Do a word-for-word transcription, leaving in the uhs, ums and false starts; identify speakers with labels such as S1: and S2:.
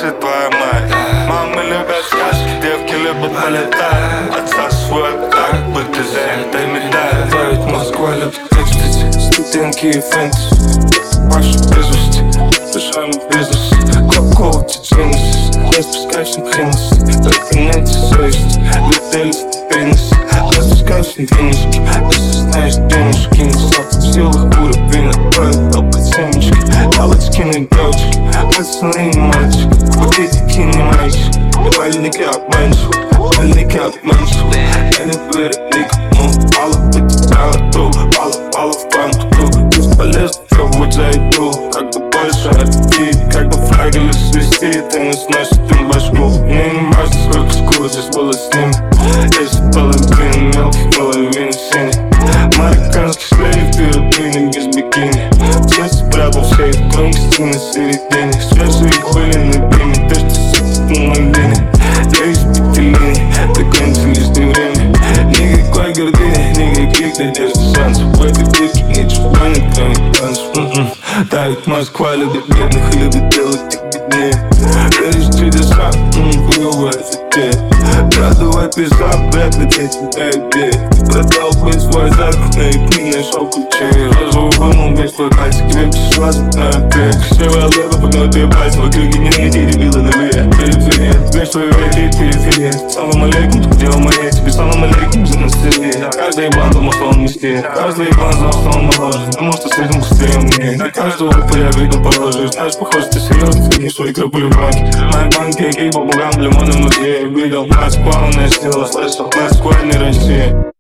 S1: же твоя мать. Мамы любят сказки, девки любят полетать. Отца свой так, будто за этой медаль.
S2: Давит Москва любит экстази, студентки и фэнтези. Ваши безвести, решаем бизнес. Кока-кола, тетенис, не спускаешься хенес. Только нет совести, летели степенис. Распускаешься денежки, если знаешь денежки. Не сок в силах, буря, вина, кровь, толпать семечки. Галочки на девочки, пацаны не мальчики. Политики не мальчики, больники обманчивы, больники обманчивы. Я не верю никому, мало быть правду, мало, мало в банку. Бесполезно пробовать зайду, как бы больше отойти, как бы флагали свести. Ты не сносит им башку, мне не важно, сколько скул здесь было с ними. Есть половина мелких, половина синих. Марокканский шлейф, пироплины без бикини. Сердце прятал в сейф, громкости на середине. Свежие были на биме, то что сидит на малине. Я из пятилини, догоните лишнее время. Никакой гордыни, никаких надежд шансов. В этой битке ничего не кроме танцев. Давит Москва любит бедных и любит делать их беднее. Веришь в чудеса, хуевая затея. Продавай пизда, брат, лететь на идея. Продал быть свой запах на икни, нашел ключи. Розовый вымыл весь твой пальцы, тебе пришла зубная пек. Севая лето, погнутые пальцы, вокруг не найти дебила на ве. Периферия, знаешь, твою верить, периферия. Салам алейкум, где у моей, тебе салам алейкум за настроение. Каждый ебан думал, что он мистер. Каждый ебан знал, что он наложен. Думал, что с этим быстрее мне. На каждого упыря видно положишь. Знаешь, похоже, ты серьезно, ты не свой кропли в банке. Мои банки, кей, бабугам, лимоны внутри. Видел, Москва, у нас сила, слышал, Москва, не Россия.